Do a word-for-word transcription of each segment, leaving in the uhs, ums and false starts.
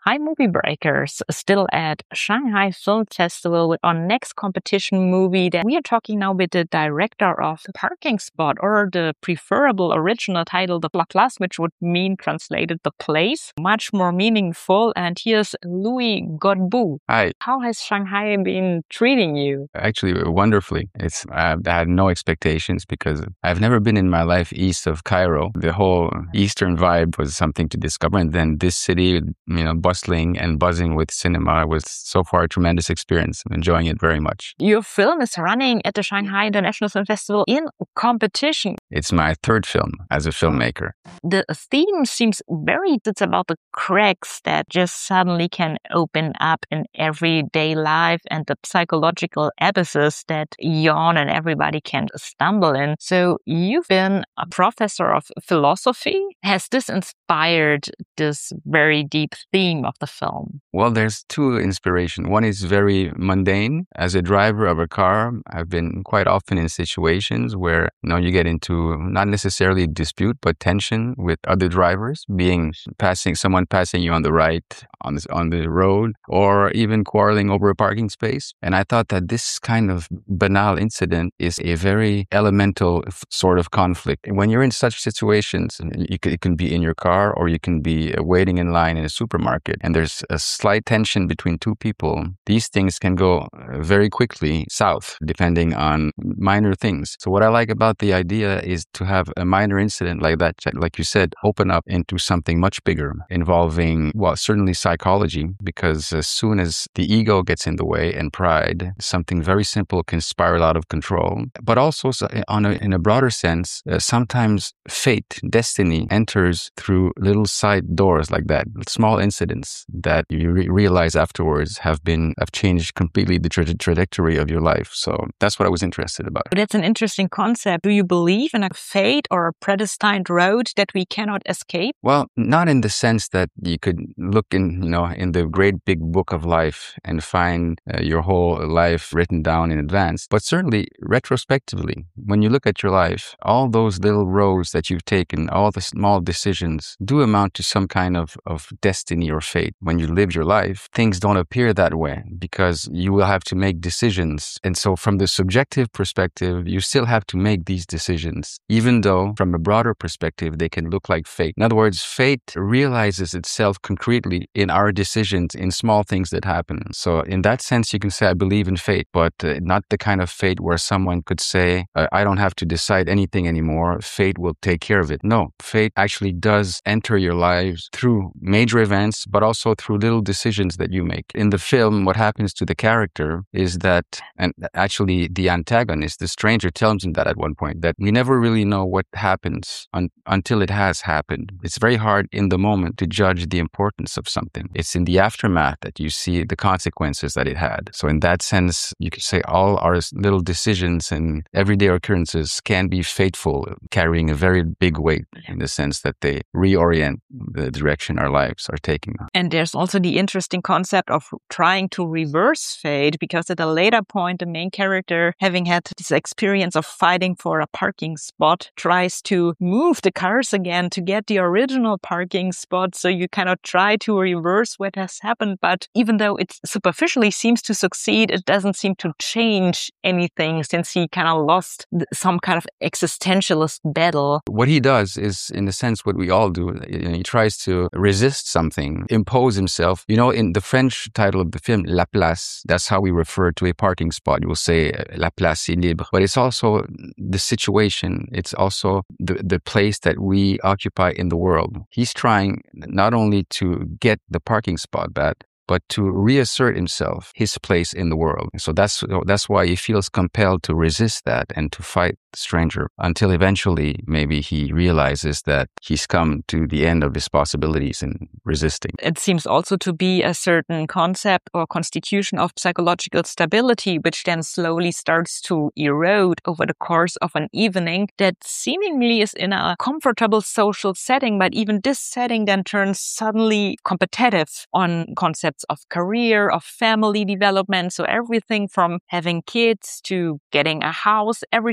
Hi, movie breakers. Still at Shanghai Film Festival with our next competition movie. That we are talking now with the director of The Parking Spot, or the preferable original title, The Place, which would mean translated The Place. Much more meaningful. And here's Louis Godbout. Hi. How has Shanghai been treating you? Actually, wonderfully. It's I had no expectations because I've never been in my life east of Cairo. The whole Eastern vibe was something to discover. And then this city, you know, bustling and buzzing with cinema was so far a tremendous experience. I'm enjoying it very much. Your film is running at the Shanghai International Film Festival in competition. It's my third film as a filmmaker. The theme seems very, it's about the cracks that just suddenly can open up in everyday life and the psychological abysses that yawn and everybody can stumble in. So you've been a professor of philosophy. Has this inspired this very deep theme of the film? Well, there's two inspirations. One is very mundane. As a driver of a car, I've been quite often in situations where, you know, you get into not necessarily dispute, but tension with other drivers, being passing someone passing you on the right on this, on the road, or even quarreling over a parking space. And I thought that this kind of banal incident is a very elemental f- sort of conflict. And when you're in such situations, you can, it can be in your car or you can be waiting in line in a supermarket, and there's a slight tension between two people. These things can go very quickly south, depending on minor things. So what I like about the idea is to have a minor incident like that, like you said, open up into something much bigger, involving, well, certainly psychology, because as soon as the ego gets in the way and pride, something very simple can spiral out of control. But also, on a, in a broader sense, uh, sometimes fate, destiny enters through little side doors like that, small incidents that you re- realize afterwards have been, have changed completely the tra- trajectory of your life. So that's what I was interested about. That's an interesting concept. Do you believe in a fate or a predestined road that we cannot escape? Well, not in the sense that you could look in, you know, in the great big book of life and find uh, your whole life written down in advance, but certainly retrospectively, when you look at your life, all those little roads that you've taken, all the small decisions do amount to some kind of, of destiny or fate. When you live your life, things don't appear that way because you will have to make decisions. And so from the subjective perspective, you still have to make these decisions, even though from a broader perspective, they can look like fate. In other words, fate realizes itself concretely in our decisions, in small things that happen. So in that sense, you can say, I believe in fate, but uh, not the kind of fate where someone could say, uh, I don't have to decide anything anymore. Fate will take care of it. No, fate actually does enter your lives through major events, but also through little decisions that you make. In the film, what happens to the character is that, and actually the antagonist, the stranger, tells him that at one point, that we never really know what happens un- until it has happened. It's very hard in the moment to judge the importance of something. It's in the aftermath that you see the consequences that it had. So in that sense, you could say all our little decisions and everyday occurrences can be fateful, carrying a very big weight in the sense that they reorient the direction our lives are taking. And there's also the interesting concept of trying to reverse fate, because at a later point, the main character, having had this experience of fighting for a parking spot, tries to move the cars again to get the original parking spot. So you cannot try to reverse what has happened. But even though it superficially seems to succeed, it doesn't seem to change anything, since he kind of lost some kind of existentialist battle. What he does is, in a sense, what we all do. He tries to resist something, impose himself. You know, in the French title of the film, La Place, that's how we refer to a parking spot. You will say La Place est libre. But it's also the situation. It's also the, the place that we occupy in the world. He's trying not only to get the parking spot back, but to reassert himself, his place in the world. So that's that's why he feels compelled to resist that and to fight the stranger, until eventually maybe he realizes that he's come to the end of his possibilities in resisting. It seems also to be a certain concept or constitution of psychological stability, which then slowly starts to erode over the course of an evening that seemingly is in a comfortable social setting, but even this setting then turns suddenly competitive on concepts of career, of family development. So everything from having kids to getting a house, everything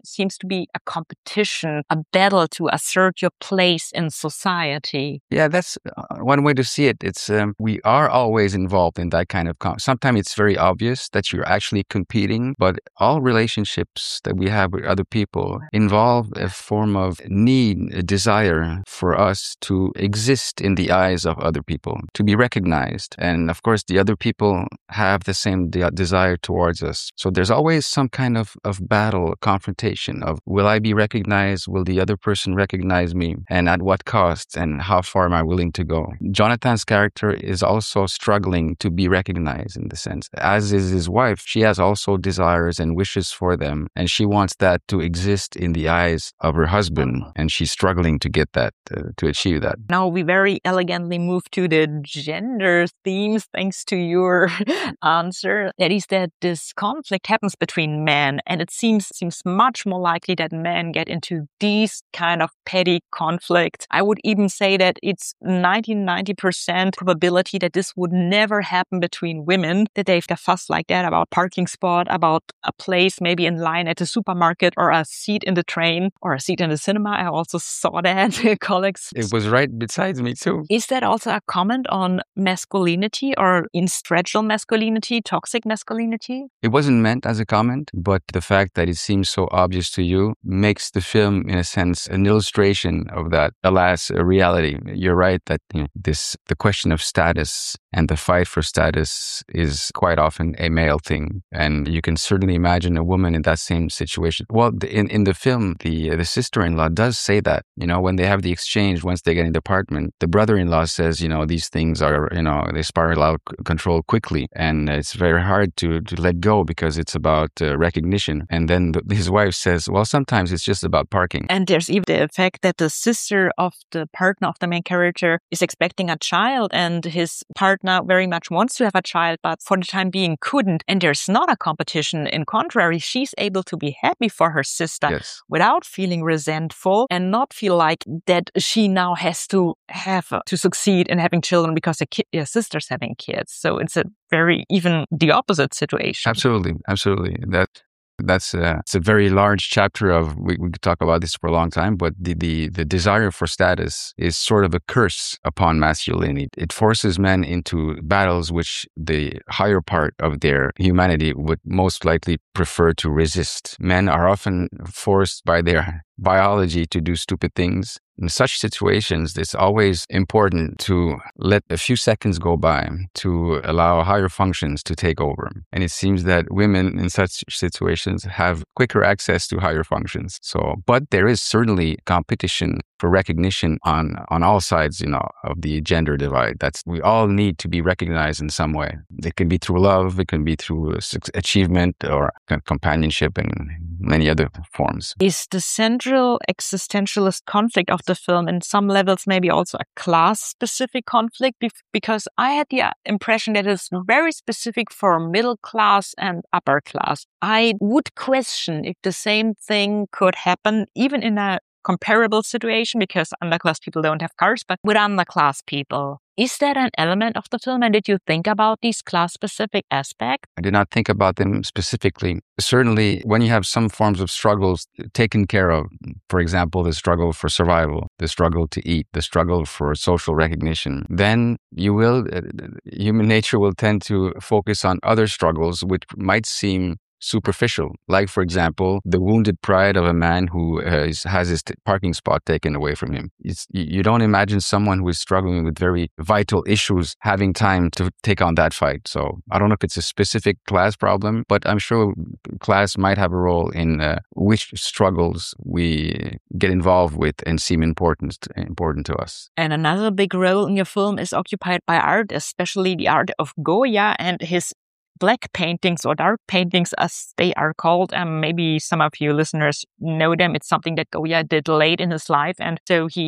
seems to be a competition, a battle to assert your place in society. Yeah, that's uh, one way to see it. It's um, we are always involved in that kind of. Com- Sometimes it's very obvious that you're actually competing, but all relationships that we have with other people involve a form of need, a desire for us to exist in the eyes of other people, to be recognized. And of course, the other people have the same de- desire towards us. So there's always some kind of, of battle, confrontation of, will I be recognized? Will the other person recognize me? And at what cost? And how far am I willing to go? Jonathan's character is also struggling to be recognized in the sense, as is his wife. She has also desires and wishes for them. And she wants that to exist in the eyes of her husband. And she's struggling to get that, uh, to achieve that. Now we very elegantly move to the gender themes thanks to your answer. That is that this conflict happens between men, and it seems seems much more likely that men get into these kind of petty conflicts. I would even say that it's ninety, ninety percent probability that this would never happen between women, that they have a fuss like that about parking spot, about a place maybe in line at the supermarket, or a seat in the train, or a seat in the cinema. I also saw that, colleagues. It was right besides me too. Is that also a comment on masculinity or infragile masculinity, toxic masculinity? It wasn't meant as a comment, but the fact that it seems so obvious to you makes the film, in a sense, an illustration of that, alas, a reality. You're right that you know, this the question of status and the fight for status is quite often a male thing. And you can certainly imagine a woman in that same situation. Well, the, in, in the film, the the sister-in-law does say that, you know, when they have the exchange, once they get in the apartment, the brother-in-law says, you know, these things are, you know, they spiral out of control quickly. And it's very hard to, to let go because it's about uh, recognition. And then the, his wife says, well, sometimes it's just about parking. And there's even the fact that the sister of the partner of the main character is expecting a child, and his partner very much wants to have a child, but for the time being couldn't. And there's not a competition. In contrary, she's able to be happy for her sister Yes. without feeling resentful and not feel like that she now has to have uh, to succeed in having children because her, ki- her sister's having kids. So it's a very even the opposite situation. Absolutely. Absolutely. That That's a, it's a very large chapter of, we, we could talk about this for a long time, but the, the, the desire for status is sort of a curse upon masculinity. It forces men into battles which the higher part of their humanity would most likely prefer to resist. Men are often forced by their biology to do stupid things. In such situations, it's always important to let a few seconds go by to allow higher functions to take over. And it seems that women in such situations have quicker access to higher functions. So, but there is certainly competition for recognition on, on all sides, you know, of the gender divide. That's, we all need to be recognized in some way. It can be through love, it can be through achievement or companionship and many other forms. Is the central existentialist conflict of the film in some levels maybe also a class-specific conflict? Because I had the impression that it's very specific for middle class and upper class. I would question if the same thing could happen even in a comparable situation, because underclass people don't have cars, but with underclass people. Is that an element of the film? And did you think about these class-specific aspects? I did not think about them specifically. Certainly, when you have some forms of struggles taken care of, for example, the struggle for survival, the struggle to eat, the struggle for social recognition, then you will, uh, human nature will tend to focus on other struggles which might seem superficial, like, for example, the wounded pride of a man who uh, is, has his t- parking spot taken away from him. It's, you don't imagine someone who is struggling with very vital issues having time to take on that fight. So I don't know if it's a specific class problem, but I'm sure class might have a role in uh, which struggles we get involved with and seem important, important to us. And another big role in your film is occupied by art, especially the art of Goya and his black paintings, or dark paintings as they are called. Um, maybe some of you listeners know them. It's something that Goya did late in his life. And so he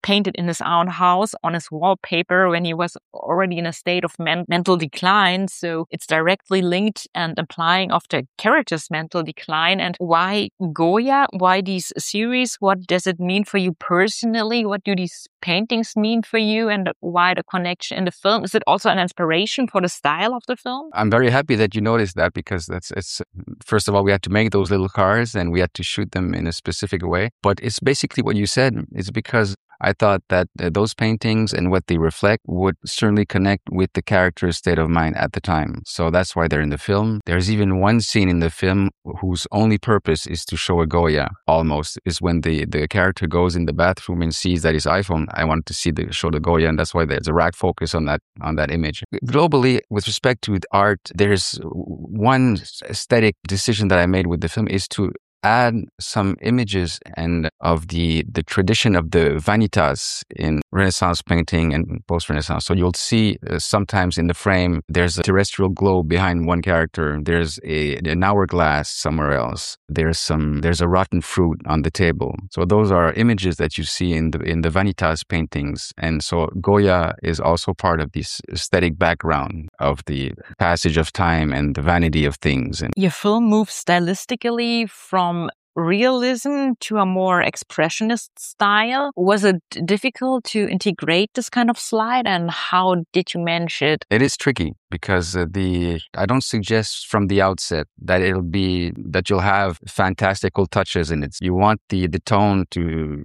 painted in his own house on his wallpaper when he was already in a state of men- mental decline. So it's directly linked and implying of the character's mental decline. And why Goya? Why these series? What does it mean for you personally? What do these paintings mean for you? And why the connection in the film? Is it also an inspiration for the style of the film? I'm very happy that you noticed that, because that's it's first of all, we had to make those little cars and we had to shoot them in a specific way. But it's basically what you said. It's because I thought that uh, those paintings and what they reflect would certainly connect with the character's state of mind at the time. So that's why they're in the film. There's even one scene in the film whose only purpose is to show a Goya, almost, is when the, the character goes in the bathroom and sees that his iPhone, I want to see the show the Goya, and that's why there's a rack focus on that on that image. Globally, with respect to art, there's one aesthetic decision that I made with the film is to add some images and of the the tradition of the vanitas in Renaissance painting and post-Renaissance. So you'll see uh, sometimes in the frame there's a terrestrial globe behind one character. There's a an hourglass somewhere else. There's some there's a rotten fruit on the table. So those are images that you see in the in the vanitas paintings. And so Goya is also part of this aesthetic background of the passage of time and the vanity of things. And your film moves stylistically from realism to a more expressionist style. Was it difficult to integrate this kind of slide, and how did you manage it? It is tricky because uh, the I don't suggest from the outset that it'll be that you'll have fantastical touches in it. You want the the tone to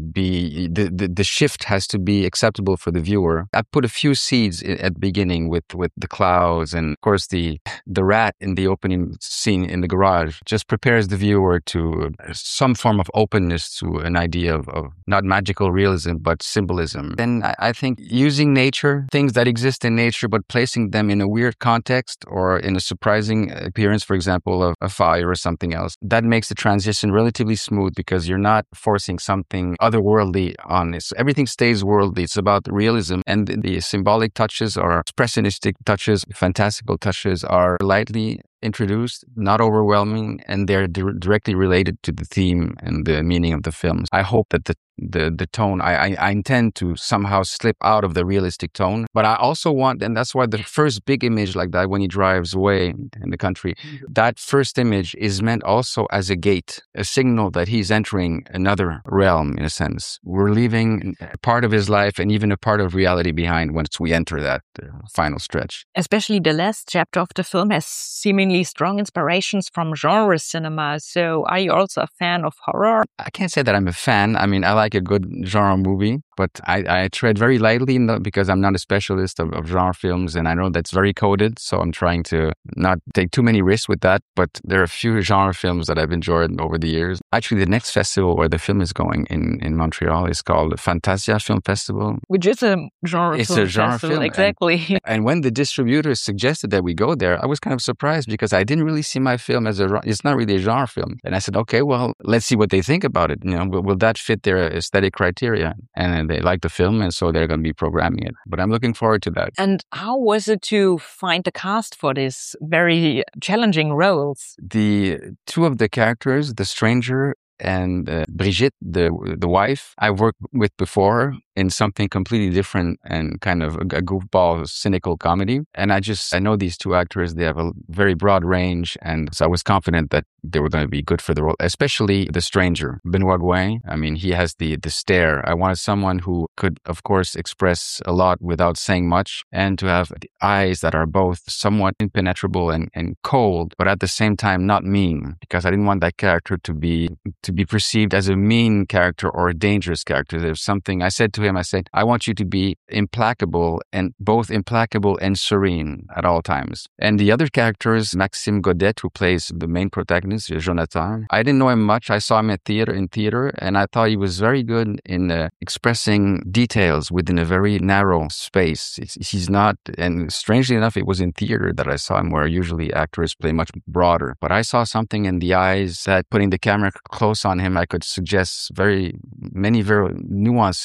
be the, the the shift has to be acceptable for the viewer. I put a few seeds at the beginning with with the clouds, and of course the the rat in the opening scene in the garage just prepares the viewer to some form of openness to an idea of, of not magical realism, but symbolism. Then I, I think using nature, things that exist in nature, but placing them in a weird context or in a surprising appearance, for example, of a fire or something else, that makes the transition relatively smooth because you're not forcing something otherworldly on it. So everything stays worldly. It's about realism, and the, the symbolic touches or expressionistic touches, fantastical touches are lightly introduced, not overwhelming, and they're di- directly related to the theme and the meaning of the films. I hope that the the the tone, I, I I intend to somehow slip out of the realistic tone, but I also want, and that's why the first big image like that when he drives away in the country, that first image is meant also as a gate, a signal that he's entering another realm in a sense. We're leaving a part of his life and even a part of reality behind once we enter that uh, final stretch. Especially the last chapter of the film has seemingly strong inspirations from genre cinema. So are you also a fan of horror? I can't say that I'm a fan. I mean, I like a good genre movie, but I, I tread very lightly in the, because I'm not a specialist of, of genre films, and I know that's very coded, so I'm trying to not take too many risks with that. But there are a few genre films that I've enjoyed over the years. Actually, the next festival where the film is going in, in Montreal is called Fantasia Film Festival. Which is a genre it's film a genre festival, film. exactly. And, and when the distributors suggested that we go there, I was kind of surprised because I didn't really see my film as a, it's not really a genre film. And I said, okay, well, let's see what they think about it. You know, will, will that fit their aesthetic criteria? And they like the film, and so they're going to be programming it. But I'm looking forward to that. And how was it to find the cast for these very challenging roles? The two of the characters, the stranger and uh, Brigitte, the the wife, I worked with before in something completely different and kind of a, a goofball, cynical comedy. And I just, I know these two actors, they have a very broad range. And so I was confident that they were going to be good for the role, especially the stranger, Benoit Gouin. I mean, he has the, the stare. I wanted someone who could, of course, express a lot without saying much, and to have the eyes that are both somewhat impenetrable and, and cold, but at the same time not mean, because I didn't want that character to be, to be perceived as a mean character or a dangerous character. There's something I said to him, I said, I want you to be implacable, and both implacable and serene at all times. And the other characters, Maxime Godet, who plays the main protagonist, Jonathan, I didn't know him much. I saw him at theater in theater, and I thought he was very good in uh, expressing details within a very narrow space. It's, he's not, and strangely enough, it was in theater that I saw him, where usually actors play much broader. But I saw something in the eyes that, putting the camera close on him, I could suggest very many very nuances in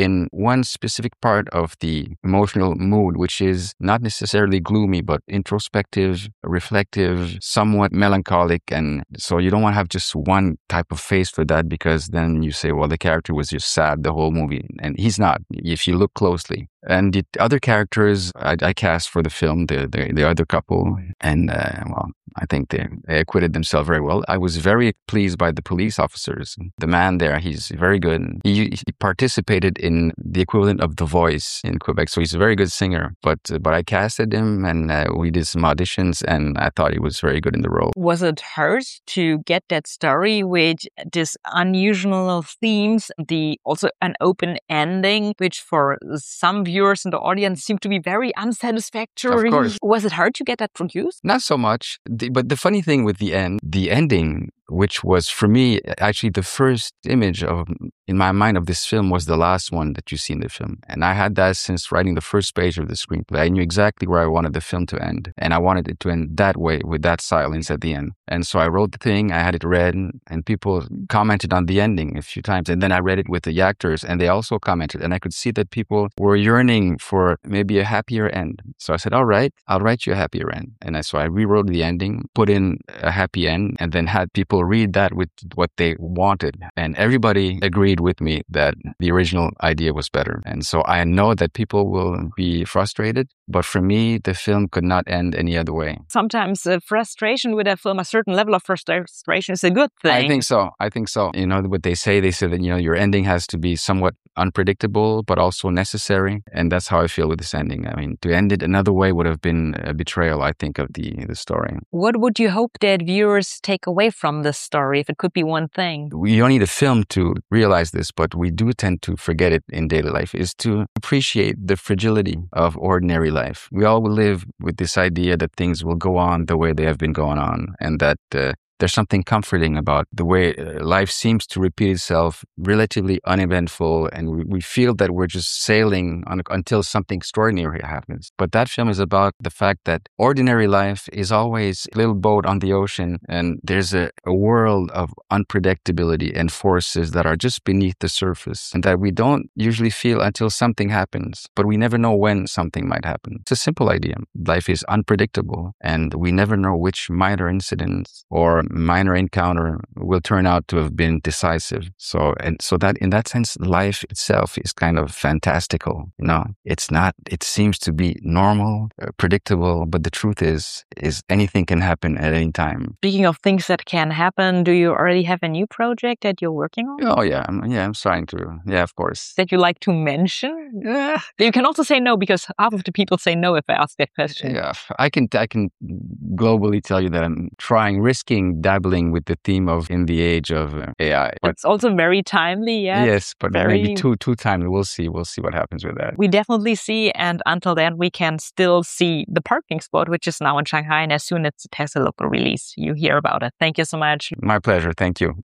in one specific part of the emotional mood, which is not necessarily gloomy, but introspective, reflective, somewhat melancholic. And so you don't want to have just one type of face for that, because then you say, well, the character was just sad the whole movie. And he's not, if you look closely. And the other characters I, I cast for the film, the the, the other couple, and uh, well, I think they, they acquitted themselves very well. I was very pleased by the police officers. The man there, he's very good. He, he participated in the equivalent of The Voice in Quebec, so he's a very good singer. But uh, but I casted him, and uh, we did some auditions, and I thought he was very good in the role. Was it hard to get that story with this unusual themes, the also an open ending, which for some viewers in the audience seemed to be very unsatisfactory? Of course. Was it hard to get that produced? Not so much. The, but the funny thing with the end, the ending, which was for me actually the first image of in my mind of this film, was the last one that you see in the film. And I had that since writing the first page of the screenplay. I knew exactly where I wanted the film to end. And I wanted it to end that way, with that silence at the end. And so I wrote the thing, I had it read, and people commented on the ending a few times. And then I read it with the actors, and they also commented. And I could see that people were yearning for maybe a happier end. So I said, all right, I'll write you a happier end. And I, so I rewrote the ending, put in a happy end, and then had people read that with what they wanted. And everybody agreed with me that the original idea was better. And so I know that people will be frustrated, but for me, the film could not end any other way. Sometimes uh, frustration with a film, a certain level of frustration is a good thing. I think so. I think so. You know what they say? They say that, you know, your ending has to be somewhat unpredictable, but also necessary. And that's how I feel with this ending. I mean, to end it another way would have been a betrayal, I think, of the, the story. What would you hope that viewers take away from this story, if it could be one thing? We don't need a film to realize this, but we do tend to forget it in daily life, is to appreciate the fragility of ordinary life. We all live with this idea that things will go on the way they have been going on, and that uh, there's something comforting about the way uh, life seems to repeat itself, relatively uneventful, and we, we feel that we're just sailing on, until something extraordinary happens. But that film is about the fact that ordinary life is always a little boat on the ocean, and there's a, a world of unpredictability and forces that are just beneath the surface, and that we don't usually feel until something happens, but we never know when something might happen. It's a simple idea. Life is unpredictable, and we never know which minor incidents or minor encounter will turn out to have been decisive. So, and so that in that sense, life itself is kind of fantastical. You know, it's not, it seems to be normal, uh, predictable, but the truth is, is anything can happen at any time. Speaking of things that can happen, do you already have a new project that you're working on? Oh yeah, I'm, yeah, I'm trying to. Yeah, of course. That you like to mention? Uh, you can also say no, because half of the people say no if I ask that question. Yeah, I can, I can globally tell you that I'm trying, risking dabbling with the theme of in the age of uh, A I. But it's also very timely, yeah. Yes, but very... maybe too too timely. We'll see. We'll see what happens with that. We definitely see, and until then, we can still see The Parking Spot, which is now in Shanghai, and as soon as it has a local release, you hear about it. Thank you so much. My pleasure. Thank you.